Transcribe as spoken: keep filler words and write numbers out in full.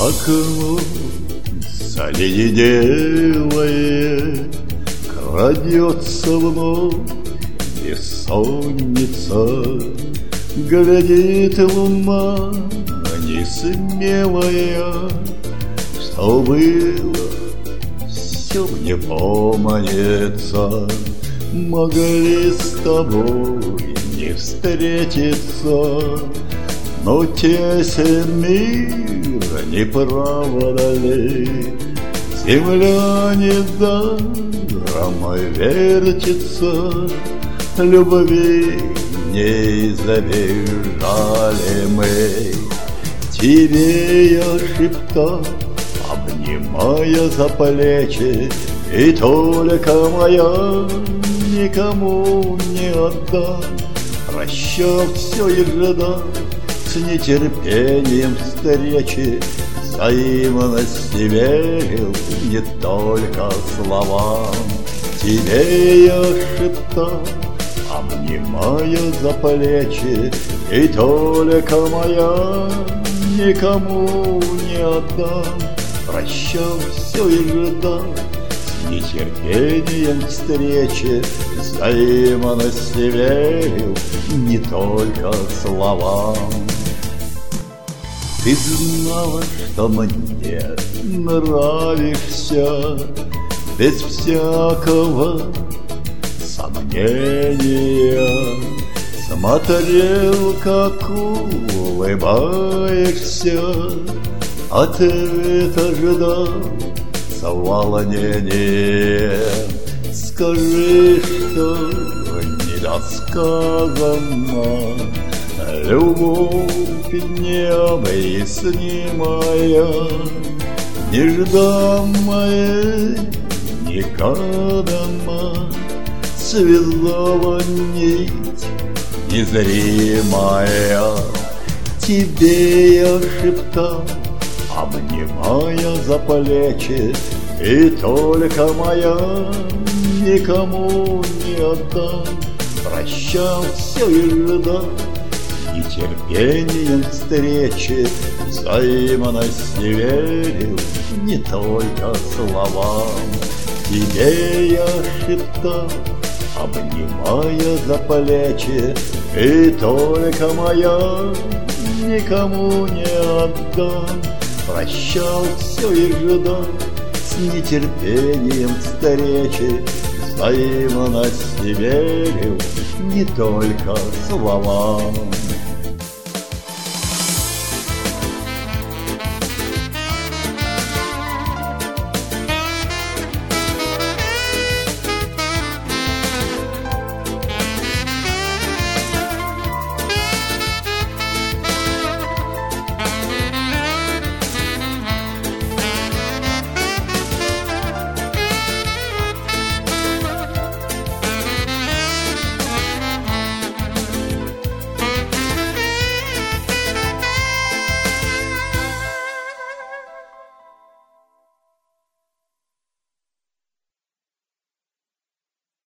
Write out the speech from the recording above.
окно заледенелое, крадется вновь бессонница. Глядит луна несмелая, что было, все мне поманится. Могли с тобой не встретиться, но тесен мир неправдали. Земля недаром вертится, любви не забежали мы. Тебе я шептал, обнимая за плечи, и только моя никому не отдам. Прощал все и ждал с нетерпением встречи, взаимности верил не только словам. Тебе я шептал, обнимая за плечи, и только моя никому не отдам. Прощал все и ждал с нетерпением встречи, взаимности верил не только словам. Ты знала, что мне нравишься без всякого сомнения. Смотрел, как улыбаешься, ответа ждал с волнением. Скажи, что недосказанно, любовь необъяснимая, нежданная, никогда связала нить незримая. Тебе я шептал, обнимая за плечи, и только моя никому не отдам. Прощал все и ждал нетерпением встречи, взаимности верил не только словам. Тебе я шептал, обнимая за плечи, и только моя никому не отдам. Прощал все и ждал с нетерпением встречи, взаимности верил не только словам.